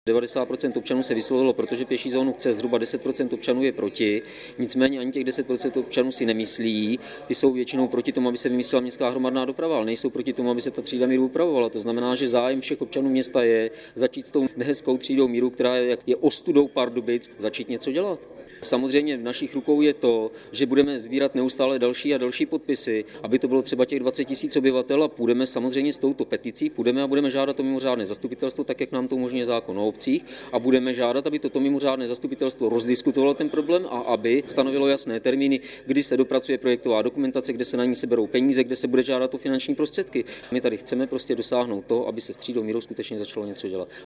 90% občanů se vyslovilo, protože pěší zónu chce, zhruba 10% občanů je proti, nicméně ani těch 10% občanů si nemyslí, ty jsou většinou proti tomu, aby se vymyslela městská hromadná doprava, ale nejsou proti tomu, aby se ta třída míru upravovala. To znamená, že zájem všech občanů města je začít s tou nehezkou třídou míru, která je ostudou Pardubic, začít něco dělat. Samozřejmě v našich rukou je to, že budeme sbírat neustále další a další podpisy, aby to bylo třeba těch 20 000 obyvatel a půjdeme samozřejmě s touto peticí, a budeme žádat o mimořádné zastupitelstvo, tak jak nám to umožňuje zákon o obcích, a budeme žádat, aby toto mimořádné zastupitelstvo rozdiskutovalo ten problém a aby stanovilo jasné termíny, kdy se dopracuje projektová dokumentace, kde se na ní seberou peníze, kde se bude žádat o finanční prostředky. My tady chceme prostě dosáhnout toho, aby se s třídou mírou skutečně začalo něco dělat.